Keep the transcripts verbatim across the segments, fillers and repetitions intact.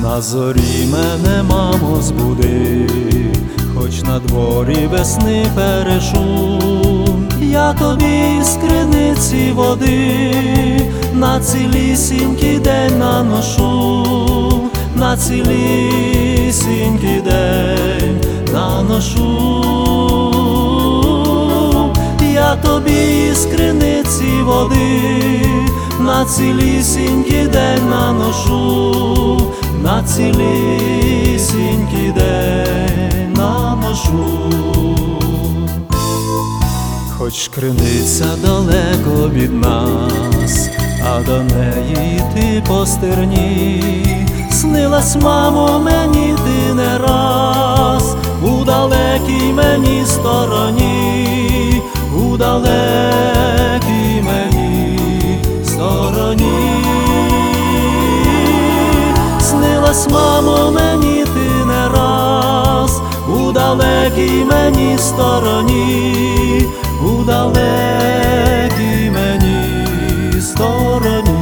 На зорі мене, мамо, збуди, хоч на дворі весни перешум. Я тобі з криниці води на цілісінький день наношу, на цілісінький день наношу. Я тобі з криниці води на цілісінький день наношу, на цілісінький день наношу. Хоч криниця далеко від нас, а до неї йти по стерні, снилась, мамо, мені ти не раз у далекій мені стороні, у далекій мені стороні. Снилась, мамо, мені ти не раз у далекій мені стороні, у далекій мені стороні.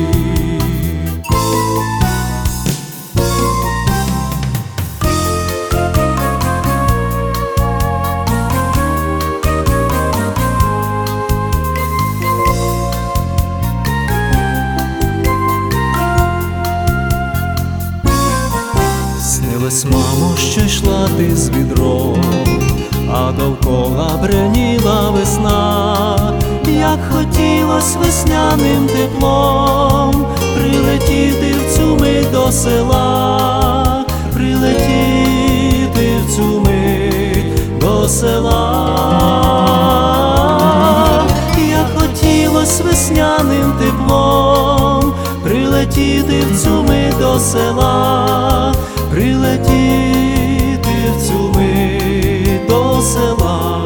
Снилась, мамо, що йшла ти з відром, а довкола бреніла весна. Як хотілось весняним теплом прилетіти в цю мить до села, прилетіти в цю мить до села. Як хотілось весняним теплом прилетіти в цю мить до села, прилетіти в цю мить до села.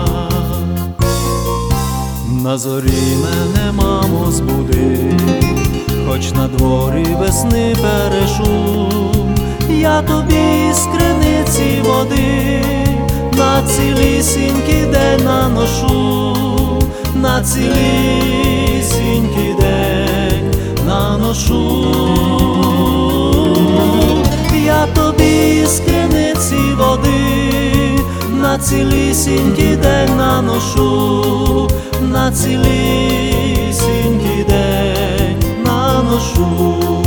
На зорі мене, мамо, збуди, хоч на дворі весни перешум. Я тобі з криниці води на цілісінький день наношу, на цілісінький день наношу. Я тобі з криниці води на цілісінький день наношу, на цілісінький день наношу.